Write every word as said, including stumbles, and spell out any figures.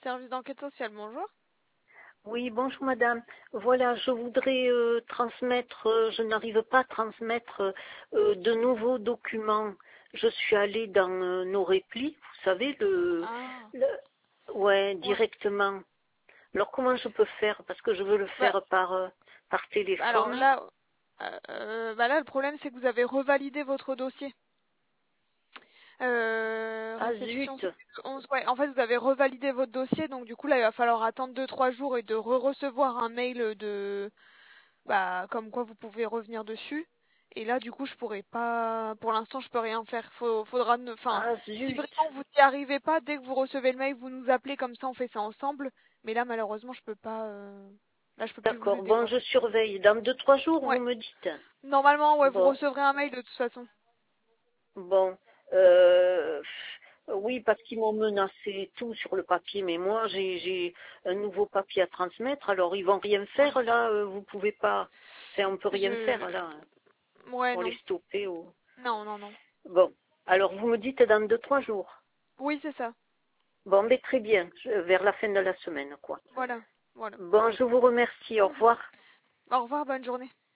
service d'enquête sociale, bonjour. Oui, bonjour madame. Voilà, je voudrais euh, transmettre, euh, je n'arrive pas à transmettre euh, de nouveaux documents. Je suis allée dans euh, nos replis, vous savez, le, Ah, le ouais, ouais. directement. Alors comment je peux faire? Parce que je veux le Bah, faire par, euh, par alors téléphone. là, euh, euh, bah là, le problème, c'est que vous avez revalidé votre dossier. Euh, Ah réception, zut! c'était le onze. Ouais, en fait, vous avez revalidé votre dossier, donc du coup, là, il va falloir attendre deux trois jours et de re-recevoir un mail de, bah, comme quoi vous pouvez revenir dessus. Et là, du coup, je pourrais pas, pour l'instant, je peux rien faire. Faut, faudra, ne... enfin, Ah si zut! vraiment vous n'y arrivez pas, dès que vous recevez le mail, vous nous appelez, comme ça, on fait ça ensemble. Mais là, malheureusement, je peux pas, euh, là, je peux plus vous D'accord, aider, bon, quoi. je surveille. Dans deux, trois jours, vous Ouais. me dites. Normalement, ouais, vous Bon, recevrez un mail de toute façon. bon. Euh, oui, parce qu'ils m'ont menacé tout sur le papier, mais moi j'ai j'ai un nouveau papier à transmettre, alors ils vont rien Ouais. faire là, euh, vous pouvez pas, enfin, on peut rien Je, faire là hein, ouais, pour les non. stopper ou. Non, non, non. Bon, alors vous me dites dans deux, trois jours. Oui, c'est ça. Bon, mais très bien, je- vers la fin de la semaine, quoi. Voilà, voilà. Bon, je vous remercie, au revoir. Au revoir, bonne journée.